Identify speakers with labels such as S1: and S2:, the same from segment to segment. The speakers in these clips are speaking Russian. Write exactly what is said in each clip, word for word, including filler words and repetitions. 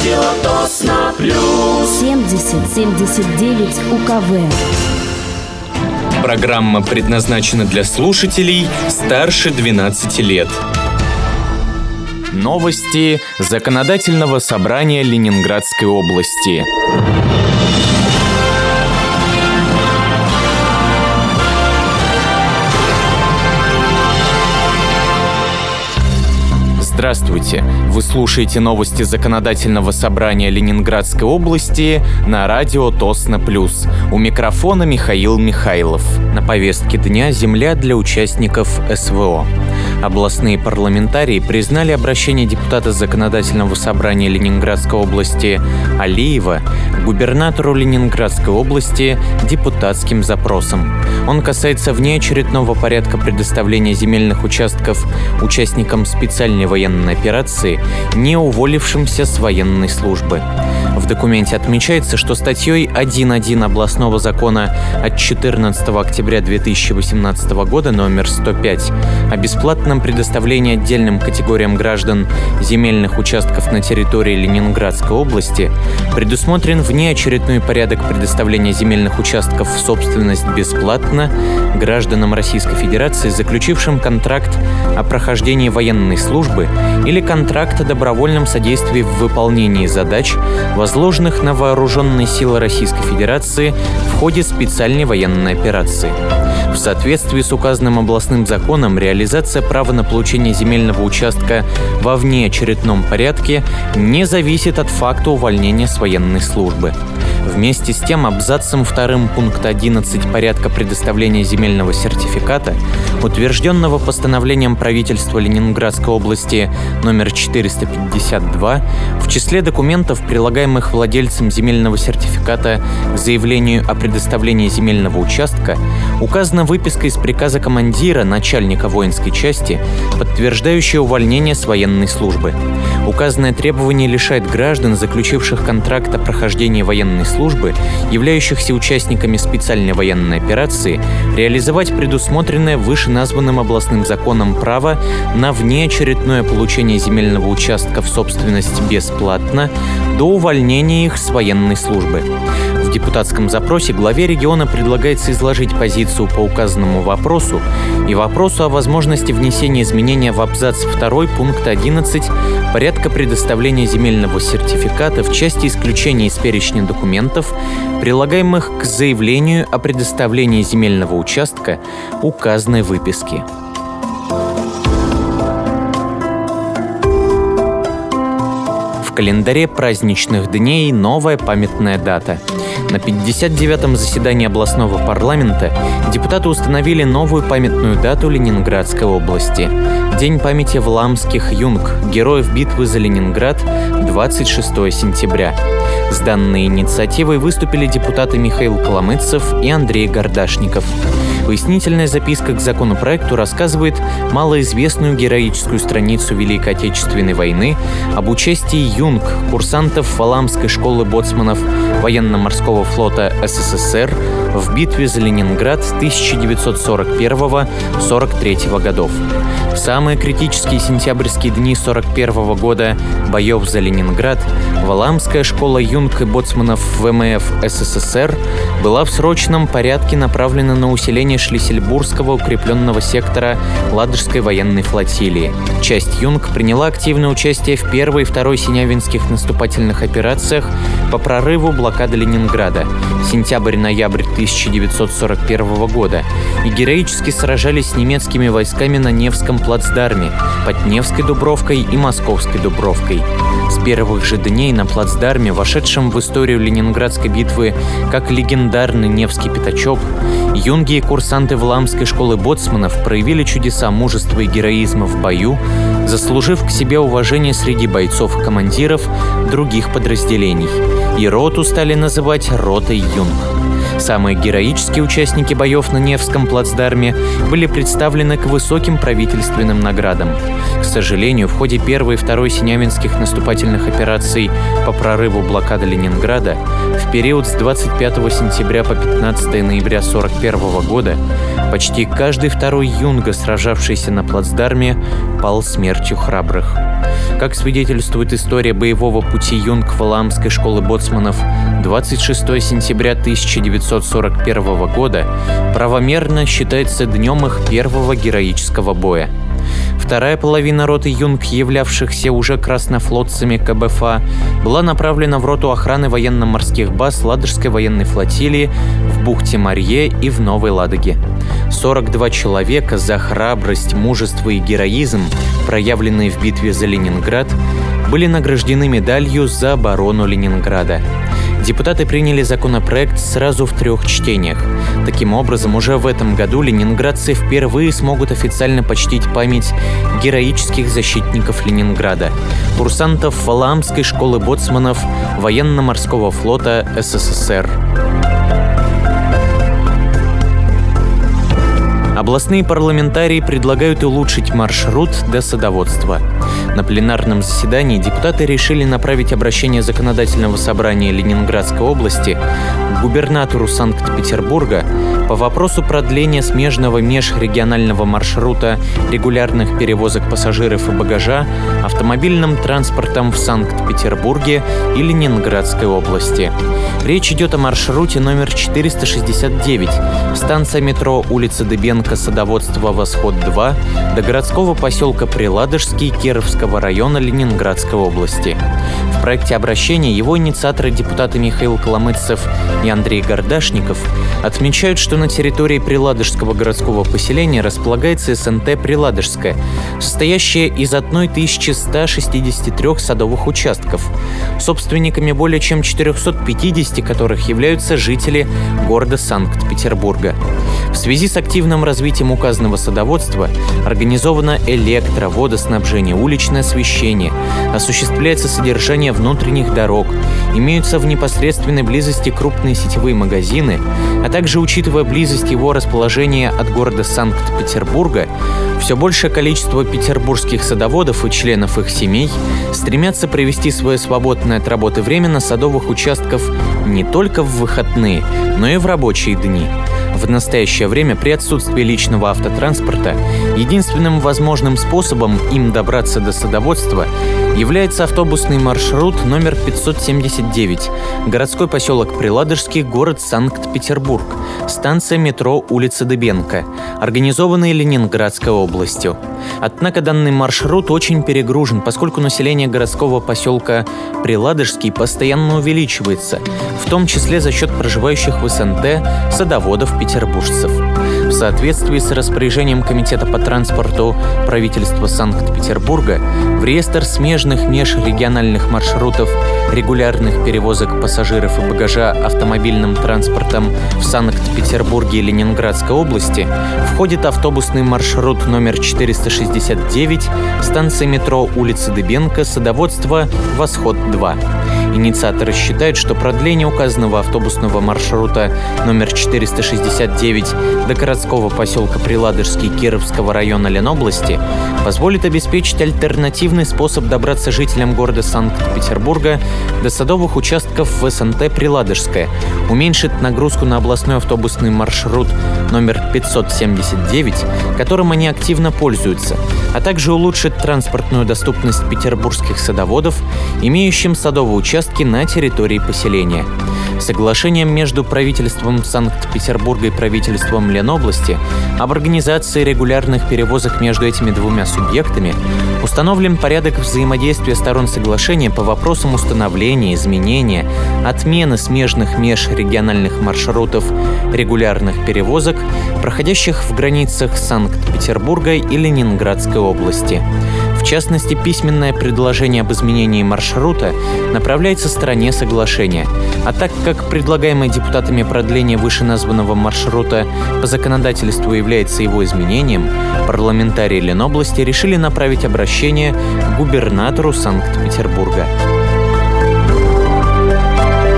S1: радио Тосно Плюс.
S2: семьдесят семьдесят девять УКВ.
S3: Программа предназначена для слушателей старше двенадцати лет. Новости Законодательного собрания Ленинградской области. Здравствуйте! Вы слушаете новости Законодательного собрания Ленинградской области на радио Тосно Плюс. У микрофона Михаил Михайлов. На повестке дня «Земля для участников СВО». Областные парламентарии признали обращение депутата Законодательного собрания Ленинградской области Алиева к губернатору Ленинградской области депутатским запросом. Он касается внеочередного порядка предоставления земельных участков участникам специальной военной операции, не уволившимся с военной службы. В документе отмечается, что статьей один точка один областного закона от четырнадцатого октября две тысячи восемнадцатого года номер сто пять о бесплатном предоставлении отдельным категориям граждан земельных участков на территории Ленинградской области предусмотрен внеочередной порядок предоставления земельных участков в собственность бесплатно гражданам Российской Федерации, заключившим контракт о прохождении военной службы или контракт о добровольном содействии в выполнении задач, возложенных на вооруженные силы Российской Федерации в ходе специальной военной операции. В соответствии с указанным областным законом реализация права на получение земельного участка во внеочередном порядке не зависит от факта увольнения с военной службы. Вместе с тем, абзацем вторым пункта одиннадцать порядка предоставления земельного сертификата, утвержденного постановлением правительства Ленинградской области номер четыреста пятьдесят два, в числе документов, прилагаемых владельцем земельного сертификата к заявлению о предоставлении земельного участка, указана выписка из приказа командира, начальника воинской части, подтверждающая увольнение с военной службы. Указанное требование лишает граждан, заключивших контракт о прохождении военной службы, являющихся участниками специальной военной операции, реализовать предусмотренное вышеназванным областным законом право на внеочередное получение земельного участка в собственность бесплатно до увольнения их с военной службы. В депутатском запросе главе региона предлагается изложить позицию по указанному вопросу и вопросу о возможности внесения изменения в абзац два пункта одиннадцать порядка предоставления земельного сертификата в части исключения из перечня документов, прилагаемых к заявлению о предоставлении земельного участка указанной выписки. В календаре праздничных дней новая памятная дата. На пятьдесят девятом заседании областного парламента депутаты установили новую памятную дату Ленинградской области. День памяти валаамских юнг, героев битвы за Ленинград, двадцать шестого сентября. С данной инициативой выступили депутаты Михаил Коломыцев и Андрей Гордашников. Пояснительная записка к законопроекту рассказывает малоизвестную героическую страницу Великой Отечественной войны об участии юнг, курсантов Валаамской школы боцманов военно-морского флота СССР в битве за Ленинград тысяча девятьсот сорок первого — сорок третьего годов. В самые критические сентябрьские дни сорок первого года боев за Ленинград Валаамская школа юнг и боцманов ВМФ СССР была в срочном порядке направлена на усиление Шлиссельбургского укрепленного сектора Ладожской военной флотилии. Часть юнг приняла активное участие в первой и второй синявинских наступательных операциях по прорыву блокады Ленинграда сентябрь-ноябрь тысяча девятьсот сорок первого года и героически сражались с немецкими войсками на Невском плацдарме, под Невской Дубровкой и Московской Дубровкой. С первых же дней на плацдарме, вошедшем в историю Ленинградской битвы как легендарный Невский пятачок, юнги и курсанты Валаамской школы боцманов проявили чудеса мужества и героизма в бою, заслужив к себе уважение среди бойцов и командиров других подразделений. и роту стали называть ротой Юнг. Самые героические участники боев на Невском плацдарме были представлены к высоким правительственным наградам. К сожалению, в ходе первой и второй синявинских наступательных операций по прорыву блокады Ленинграда в период с двадцать пятого сентября по пятнадцатое ноября сорок первого года почти каждый второй юнга, сражавшийся на плацдарме, пал смертью храбрых. Как свидетельствует история боевого пути юнг Валаамской школы боцманов, двадцать шестого сентября тысяча девятьсот сорок первого года правомерно считается днем их первого героического боя. Вторая половина роты юнг, являвшихся уже краснофлотцами ка бэ эф а, была направлена в роту охраны военно-морских баз Ладожской военной флотилии в бухте Марье и в Новой Ладоге. сорок два человека за храбрость, мужество и героизм, проявленные в битве за Ленинград, были награждены медалью за оборону Ленинграда. Депутаты приняли законопроект сразу в трех чтениях. Таким образом, уже в этом году ленинградцы впервые смогут официально почтить память героических защитников Ленинграда, курсантов Валаамской школы боцманов военно-морского флота эс эс эс эр. Областные парламентарии предлагают улучшить маршрут до садоводства. На пленарном заседании депутаты решили направить обращение Законодательного собрания Ленинградской области к губернатору Санкт-Петербурга по вопросу продления смежного межрегионального маршрута регулярных перевозок пассажиров и багажа автомобильным транспортом в Санкт-Петербурге и Ленинградской области. Речь идет о маршруте номер четыреста шестьдесят девять, станция метро улица Дыбенко, садоводство Восход-два, до городского поселка Приладожский Кировского района Ленинградской области. В проекте обращения его инициаторы, депутаты Михаил Коломыцев и Андрей Гордашников, отмечают, что на территории Приладожского городского поселения располагается эс эн тэ «Приладожская», состоящая из тысячи ста шестидесяти трёх садовых участков, собственниками более чем четырёхсот пятидесяти которых являются жители города Санкт-Петербурга. В связи с активным развитием указанного садоводства организовано электро-, водоснабжение, уличное освещение, осуществляется содержание внутренних дорог, имеются в непосредственной близости крупные сетевые магазины, а также, учитывая близость его расположения от города Санкт-Петербурга, все большее количество петербургских садоводов и членов их семей стремятся провести свое свободное от работы время на садовых участках не только в выходные, но и в рабочие дни. В настоящее время при отсутствии личного автотранспорта единственным возможным способом им добраться до садоводства является автобусный маршрут номер пятьсот семьдесят девять, городской поселок Приладожский, город Санкт-Петербург, станция метро улица Дыбенко, организованный Ленинградской областью. Однако данный маршрут очень перегружен, поскольку население городского поселка Приладожский постоянно увеличивается, в том числе за счет проживающих в эс эн тэ садоводов-петербуржцев. В соответствии с распоряжением Комитета по транспорту правительства Санкт-Петербурга в реестр смежных межрегиональных маршрутов регулярных перевозок пассажиров и багажа автомобильным транспортом в Санкт-Петербурге и Ленинградской области входит автобусный маршрут номер четыреста шестьдесят девять, станция метро улица Дыбенко, садоводство Восход-два. Инициаторы считают, что продление указанного автобусного маршрута номер четыреста шестьдесят девять до городского поселка Приладожский Кировского района Ленобласти позволит обеспечить альтернативный способ добраться жителям города Санкт-Петербурга до садовых участков в эс эн тэ «Приладожская», уменьшит нагрузку на областной автобусный маршрут номер пятьсот семьдесят девять, которым они активно пользуются, а также улучшит транспортную доступность петербургских садоводов, имеющим садовые участки на территории поселения. Соглашением между правительством Санкт-Петербурга и правительством Ленобласти об организации регулярных перевозок между этими двумя субъектами установлен порядок взаимодействия сторон соглашения по вопросам установления, изменения, отмены смежных межрегиональных маршрутов регулярных перевозок, проходящих в границах Санкт-Петербурга и Ленинградской области. В частности, письменное предложение об изменении маршрута направляется стороне соглашения. А так как предлагаемое депутатами продление вышеназванного маршрута по законодательству является его изменением, парламентарии Ленобласти решили направить обращение к губернатору Санкт-Петербурга.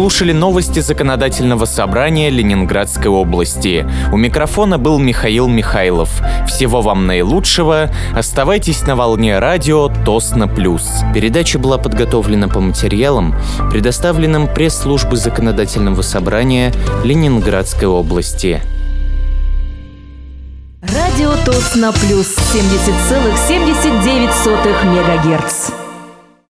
S3: слушали новости Законодательного собрания Ленинградской области. У микрофона был Михаил Михайлов. Всего вам наилучшего. Оставайтесь на волне радио Тосно Плюс. Передача была подготовлена по материалам, предоставленным пресс-службой Законодательного собрания Ленинградской области.
S2: Радио Тосно Плюс семьдесят целых семьдесят девять сотых мегагерц.